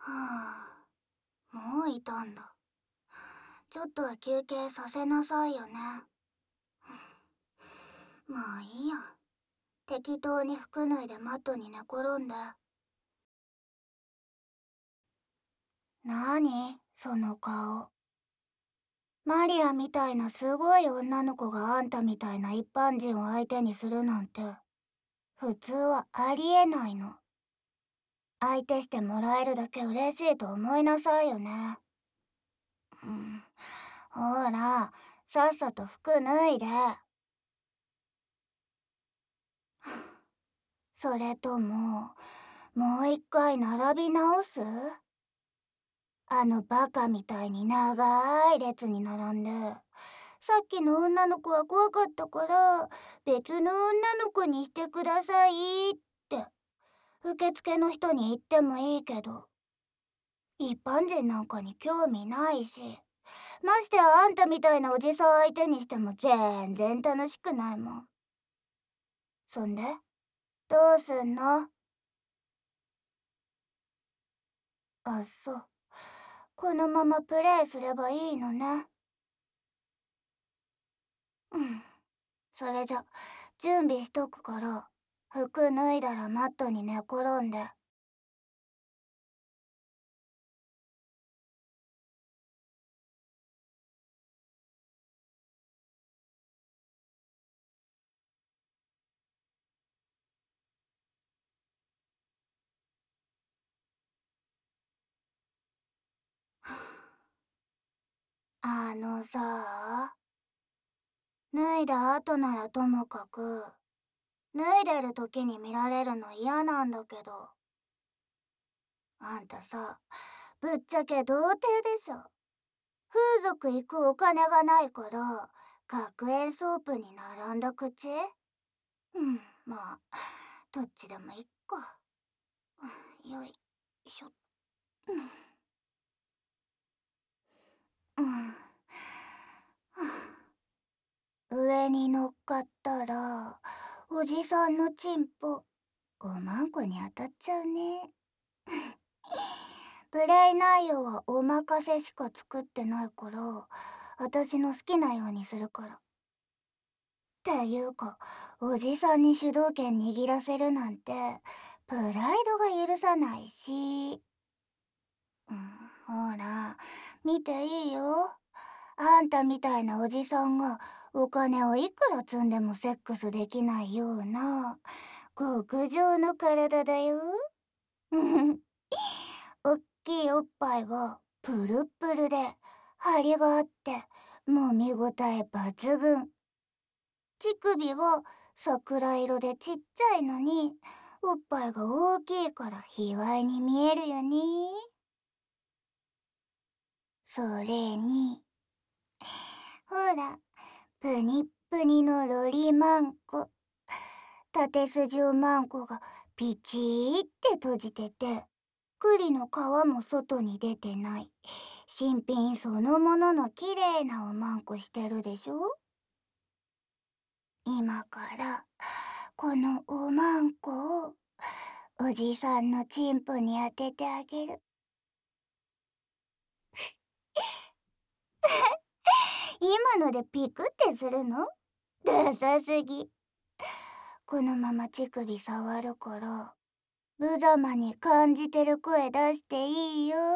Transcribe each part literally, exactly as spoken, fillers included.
はあ、もういたんだ。ちょっとは休憩させなさいよね。まあいいや。適当に服脱いでマットに寝転んで。なにその顔。マリアみたいなすごい女の子があんたみたいな一般人を相手にするなんて、普通はありえないの。相手してもらえるだけ嬉しいと思いなさいよね。うん。ほら、さっさと服脱いで。それとも、もう一回並び直す？あのバカみたいに長い列に並んで、さっきの女の子は怖かったから、別の女の子にしてくださいって、受付の人に言ってもいいけど、一般人なんかに興味ないし、ましてやあんたみたいなおじさん相手にしても全然楽しくないもん。そんで、どうすんの？あっそう。このままプレイすればいいのね。うん。それじゃ、準備しとくから、服脱いだらマットに寝転んで。あのさ、脱いだ後ならともかく、脱いでる時に見られるの嫌なんだけど。あんたさ、ぶっちゃけ童貞でしょ。風俗行くお金がないから、学園ソープに並んだ口？うん、まあ、どっちでもいっか。うんよいしょ。うん。上に乗っかったら、おじさんのチンポ、おまんこに当たっちゃうね。プレイ内容はお任せしか作ってないから、私の好きなようにするから。っていうか、おじさんに主導権握らせるなんて、プライドが許さないし。うん、ほら、見ていいよ。あんたみたいなおじさんがお金をいくら積んでもセックスできないような極上の体だよ。おっきいおっぱいはプルップルで張りがあってもう見応え抜群。乳首は桜色でちっちゃいのにおっぱいが大きいから卑猥に見えるよね。それにほら、プニップニのロリマンコ。縦筋おまんこがピチーって閉じてて、栗の皮も外に出てない。新品そのものの綺麗なおまんこしてるでしょ？今からこのおまんこをおじさんのチンポに当ててあげる。今のでピクってするの？ダサすぎ。このまま乳首触るから、無様に感じてる声出していいよ。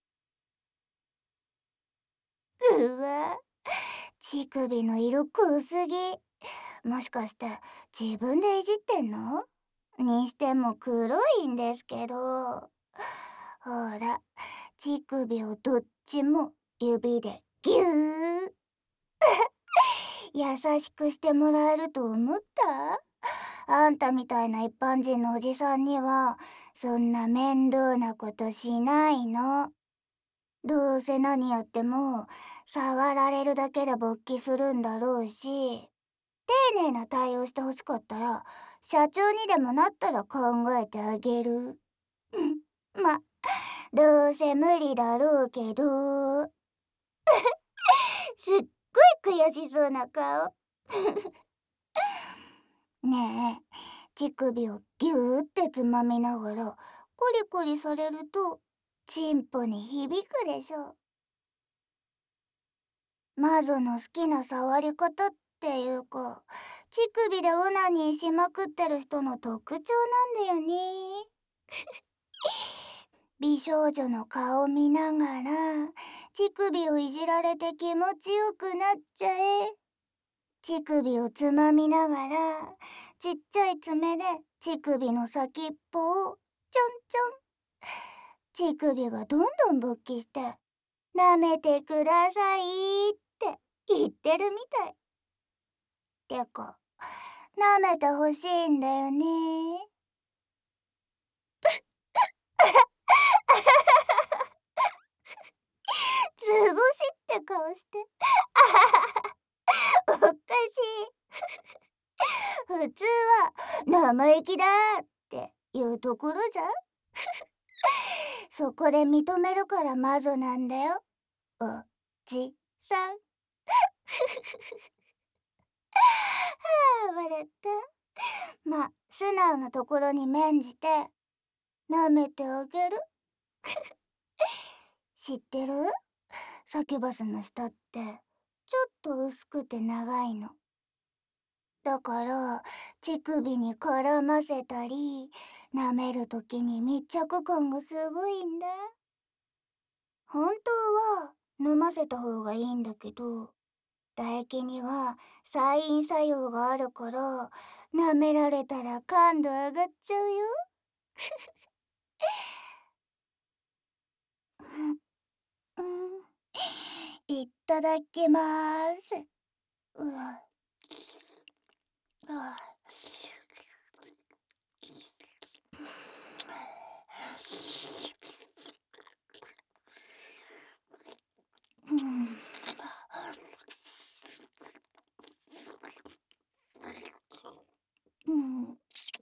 うわ、乳首の色濃すぎ。もしかして自分でいじってんの？にしても黒いんですけど。ほら、乳首をどっちも指でギュー。優しくしてもらえると思った？あんたみたいな一般人のおじさんにはそんな面倒なことしないの。どうせ何やっても触られるだけで勃起するんだろうし、丁寧な対応してほしかったら社長にでもなったら考えてあげる。ま、どうせ無理だろうけど。すっごい悔しそうな顔。ねえ、乳首をギューってつまみながらコリコリされるとチンポに響くでしょ。魔女の好きな触り方っていうか、乳首でオナニーしまくってる人の特徴なんだよね。美少女の顔見ながら、乳首をいじられて気持ちよくなっちゃえ。乳首をつまみながら、ちっちゃい爪で乳首の先っぽをちょんちょん。乳首がどんどん勃起して、舐めてくださいって言ってるみたい。てか、舐めてほしいんだよね。図星って顔して。おかしい。普通は生意気だっていうところじゃん。そこで認めるから魔女なんだよ、おじさん。はあ、笑った。ま、素直なところに免じて舐めてあげる。知ってる？サキュバスの舌ってちょっと薄くて長いの。だから乳首に絡ませたり舐めるときに密着感がすごいんだ。本当は飲ませた方がいいんだけど、唾液には催飲作用があるから舐められたら感度上がっちゃうよ。うん、いただきまーす。うわ、あ、うん、うん、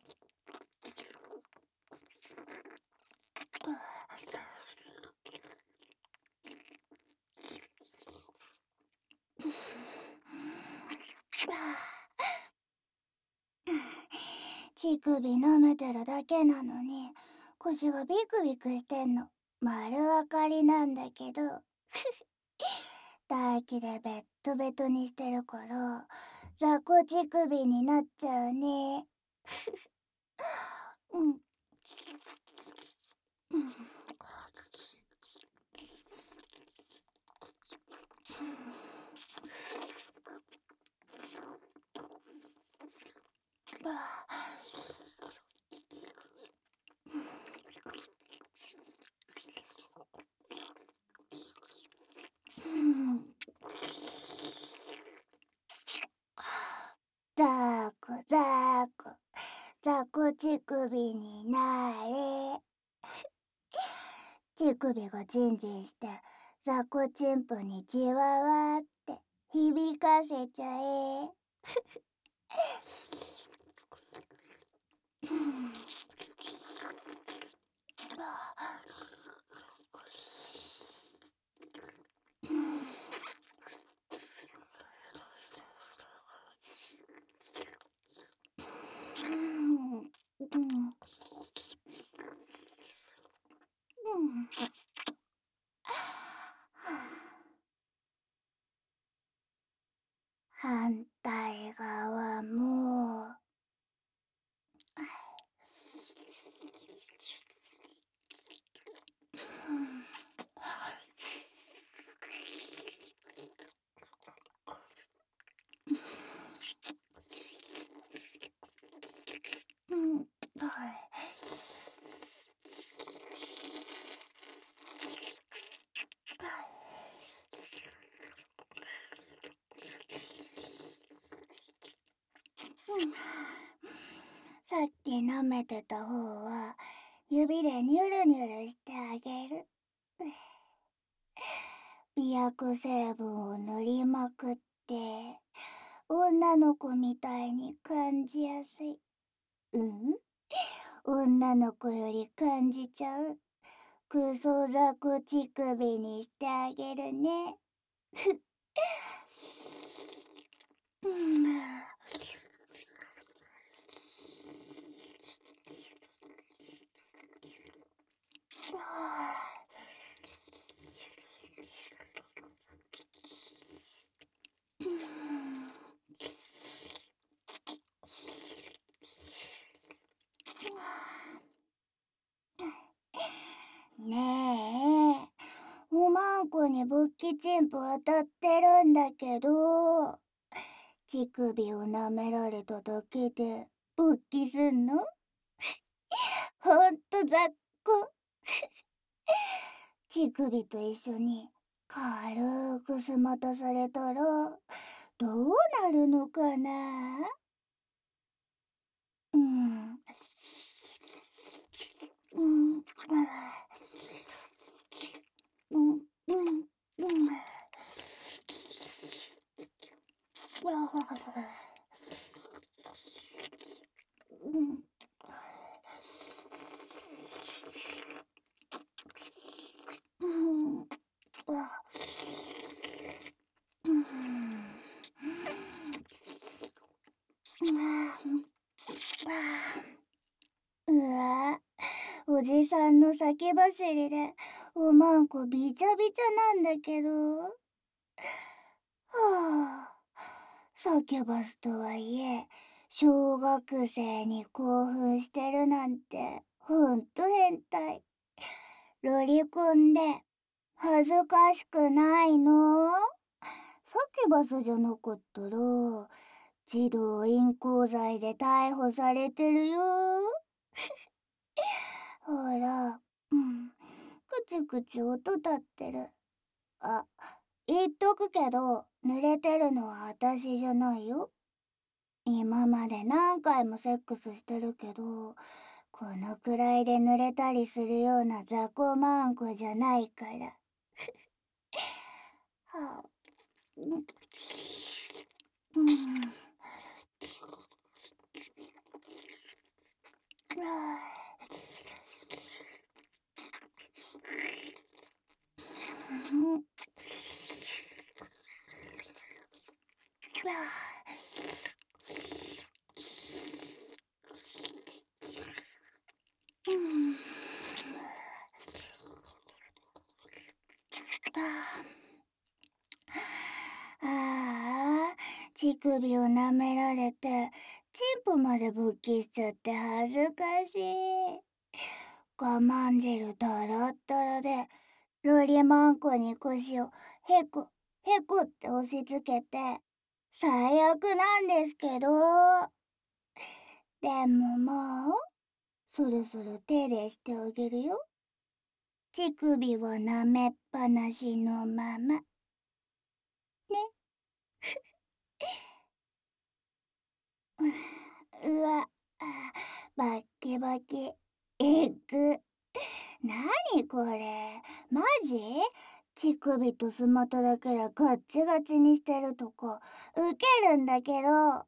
乳首舐めてるだけなのに腰がビクビクしてんの丸分かりなんだけど、唾液でベットベトにしてるから雑魚乳首になっちゃうね。うん、うん、ザーコザーコ雑魚乳首になれ。乳首がジンジンして雑魚チンポにじわわって響かせちゃえ。うん、反対側も。うん、はい。さっき舐めてた方は指でニュルニュルしてあげる。美薬成分を塗りまくって女の子みたいに感じやすい。うん、女の子より感じちゃうクソ雑魚乳首にしてあげるね。うん、 ねえ、おまんこに勃起チンプ当たってるんだけど、乳首を舐められただけで勃起すんの？ほんと雑魚。乳首と一緒に軽くスマタされたらどうなるのかな？うん。うん。うん。うん。うん。うん。うん。うん。うわ、おじさんの酒走りでおまんこびちゃびちゃなんだけど。はあ、酒バスとはいえ小学生に興奮してるなんてほんと変態。ロリコンで恥ずかしくないの？サキュバスじゃなかったら児童淫行罪で逮捕されてるよ。ほら、うん、くちくち音立ってる。あ、言っとくけど濡れてるのは私じゃないよ。今まで何回もセックスしてるけど、このくらいで濡れたりするような雑魚マンコじゃないから。はあ、うん、うん、うん、うん。ああ、乳首を舐められて、チンポまで勃起しちゃって恥ずかしい。我慢汁だらったらで、ロリマンコに腰をへこ、へこって押し付けて、最悪なんですけど。でももう、そろそろ手でしてあげるよ。乳首を舐めっぱなしのまま。ね。うわ、バッキバキ。えぐ。なにこれ。マジ？乳首とスマトだけらガッチガチにしてるとこ、ウケるんだけど。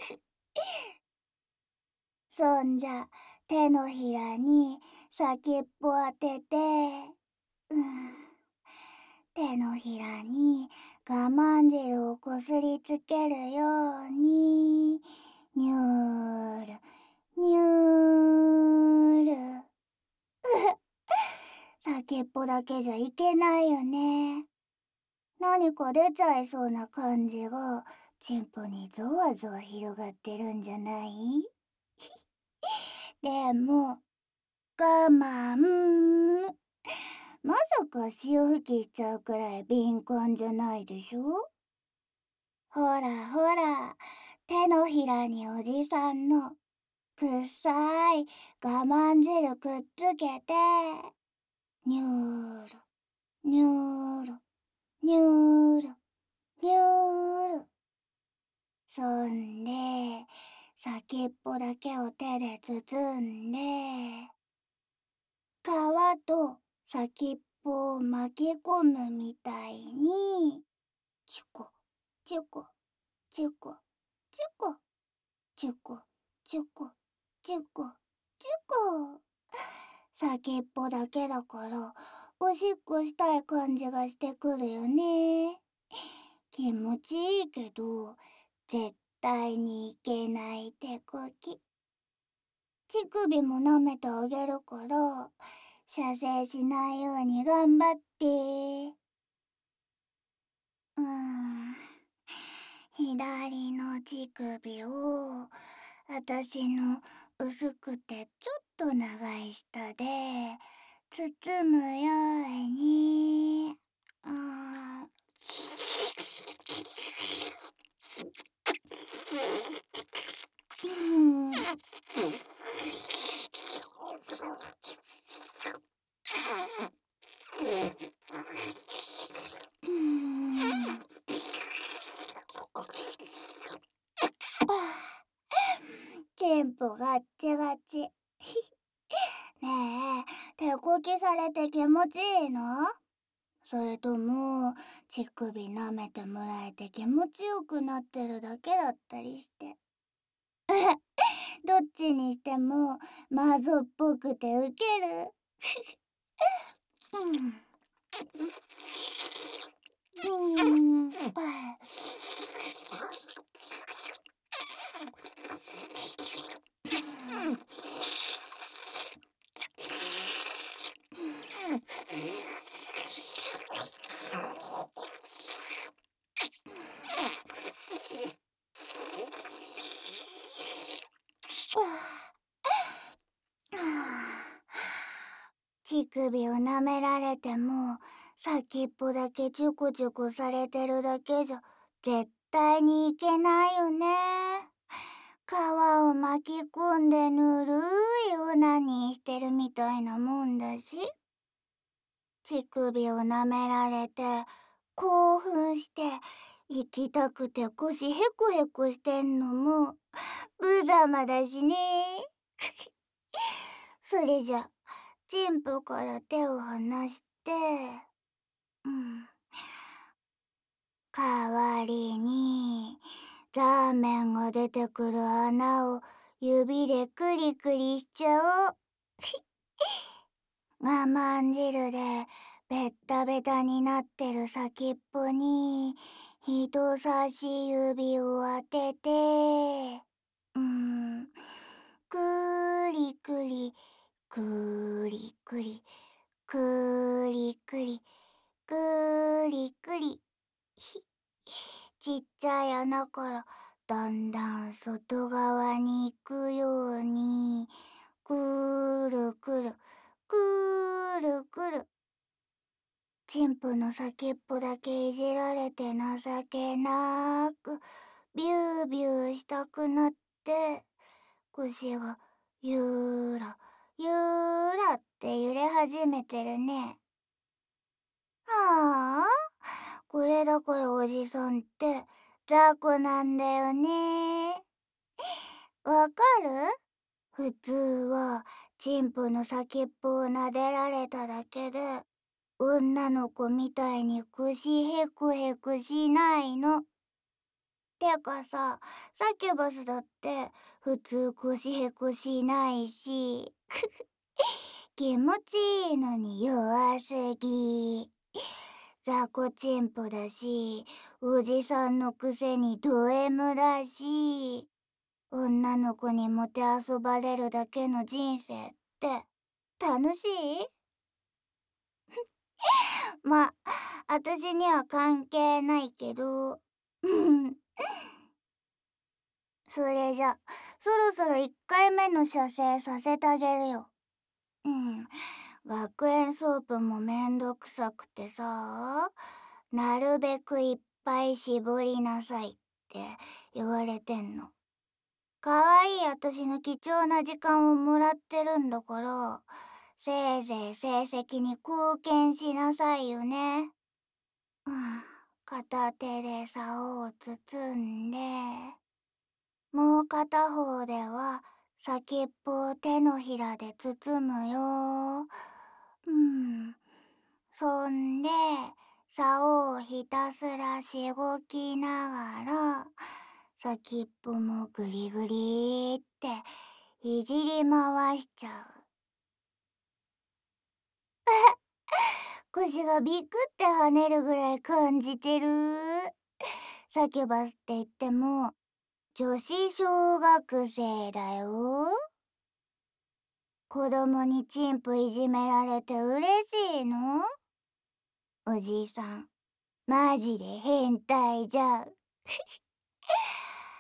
そんじゃ、手のひらに先っぽ当てて、うん、手のひらに我慢汁をこすりつけるように、にゅーる、にゅーる。先っぽだけじゃいけないよね。何か出ちゃいそうな感じが、チンポにゾワゾワ広がってるんじゃない？でも、我慢。まさか潮吹きしちゃうくらい敏感じゃないでしょ？ほらほら、手のひらにおじさんのくっさい我慢汁くっつけて、にゅーる、にゅーる、にゅーる、にゅーる。そんで、先っぽだけを手で包んで、皮と先っぽを巻き込むみたいに、チュコ、チュコ、チュコ、チュコ、チュコ、チュコ、チュコ、チュコ。先っぽだけだから、おしっこしたい感じがしてくるよね。気持ちいいけど、絶対にいけない手こき。乳首も舐めてあげるから、射精しないように頑張って。うーん。左の乳首を、私の薄くてちょっと長い舌で、 包むように。あーうんうんチンポガッチガチ。ねえ、手こきされて気持ちいいの？それとも、乳首舐めてもらえて気持ちよくなってるだけだったりして。どっちにしても、マゾっぽくてウケる。うん。うん。乳首を舐められても先っぽだけチュコチュコされてるだけじゃ絶対にいけないよね。皮を巻き込んでぬるいオナニーしてるみたいなもんだし、乳首を舐められて興奮して行きたくて腰ヘコヘコしてんのも無様だしね。それじゃチンポから手を離して、うん、代わりにラーメンが出てくる穴を指でクリクリしちゃおう。我慢汁でベッタベタになってる先っぽに人差し指を当てて、うん、くりくりくりくりくりくりくりくり。ひちっちゃい穴からだんだん外側に行くようにくるくるくるくる。チンポの先っぽだけいじられて情けなくビュービューしたくなって腰がゆらゆらって揺れ始めてるね。はあ、これだからおじさんって雑魚なんだよね。わかる？普通はチンポの先っぽを撫でられただけで女の子みたいに腰ヘクヘクしないの。てかさ、サキュバスだって普通腰ヘクしないし、気持ちいいのに弱すぎ。雑魚チンポだし、おじさんのくせにド M だし、女の子にもてあそばれるだけの人生って楽しい？ま、あたしには関係ないけど。それじゃ、そろそろいっかいめの射精させてあげるよ。うん。学園ソープもめんどくさくてさ、なるべくいっぱい絞りなさいって言われてんの。かわいいあたしの貴重な時間をもらってるんだから、せいぜい成績に貢献しなさいよね。うん、片手で竿を包んで、もう片方では先っぽを手のひらで包むよ。うん。そんで、竿をひたすらしごきながら、先っぽもぐりぐりっていじり回しちゃう。腰がビクって跳ねるぐらい感じてる。サキュバスって言っても女子小学生だよ。子供にチンポいじめられて嬉しいの？おじいさん、マジで変態じゃん。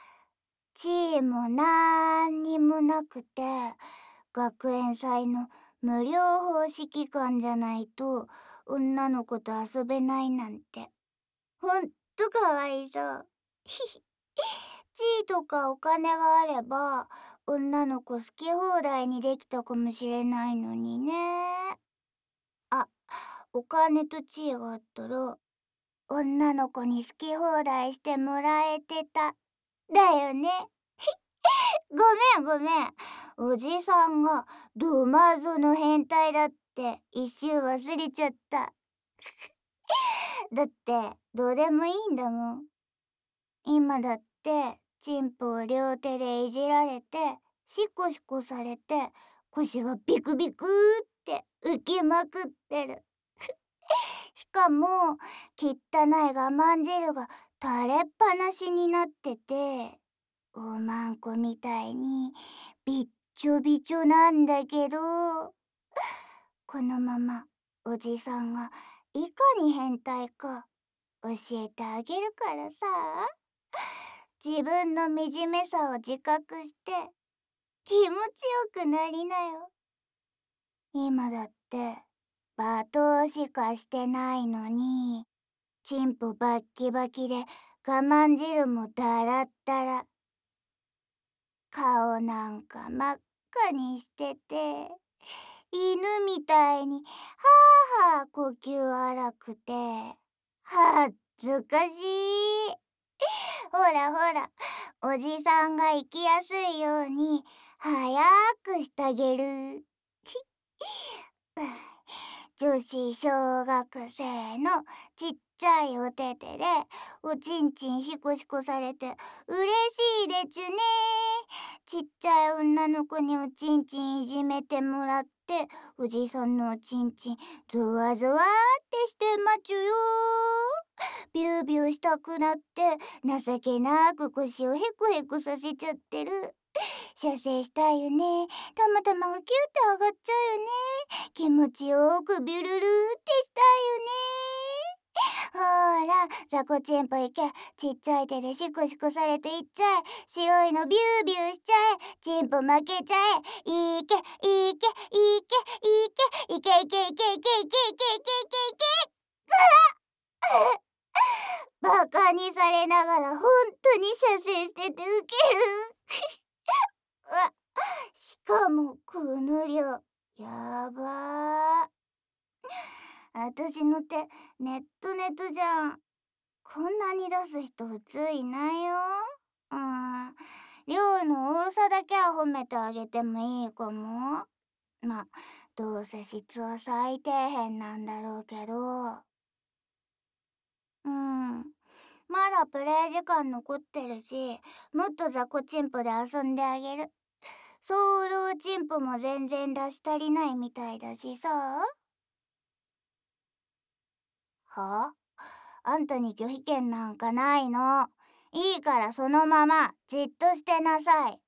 地位もなんにもなくて、学園祭の無料法指揮官じゃないと女の子と遊べないなんて、ほんとかわいそう。ひひ。地位とかお金があれば女の子好き放題にできたかもしれないのにね。あ、お金と地位があったら女の子に好き放題してもらえてた。だよね。ごめんごめん。おじさんがドマゾの変態だって一瞬忘れちゃった。だってどうでもいいんだもん。今だってチンポを両手でいじられてシコシコされて腰がビクビクって浮きまくってる。しかも汚い我慢汁が垂れっぱなしになってて、おまんこみたいにびっちょびちょなんだけど、このままおじさんがいかに変態か教えてあげるからさ、自分の惨めさを自覚して気持ちよくなりなよ。今だって罵倒しかしてないのにチンポバッキバキで我慢汁もダラッダラ、顔なんか真っ赤にしてて犬みたいにはあはあ呼吸荒くて恥ずかしい。ほらほら、おじさんが生きやすいように早くしてあげる。女子小学生のちっちゃいお手手でおちんちんシコシコされて嬉しいでちゅね。ちっちゃい女の子におちんちんいじめてもらっておじさんのおちんちんゾワゾワってしてまちゅよ。ビュービューしたくなって情けなく腰をヘクヘクさせちゃってる。射精したいよね。たまたまがキューって上がっちゃうよね。気持ちよくビュルルーってしたいよね。ほーら、ザコチンポいけ。ちっちゃい手でシコシコされていっちゃえ。白いのビュービューしちゃえ。チンポ負けちゃえ。いけ、いけ、いけ、いけ、いけ、いけ、いけ、いけ、いけ、いけ、いけ、いけ。バカにされながらほんとに射精しててウケる。うわ、しかもこの量やばー。あたしの手ネットネトじゃん。こんなに出す人普通いないよ。うん、量の多さだけは褒めてあげてもいいかも。ま、どうせ質は最底辺なんだろうけど。うん、まだプレイ時間残ってるし、もっとザコチンポで遊んであげる。ソウルチンポも全然出し足りないみたいだしさ。はあ、あんたに拒否権なんかないの。いいからそのままじっとしてなさい。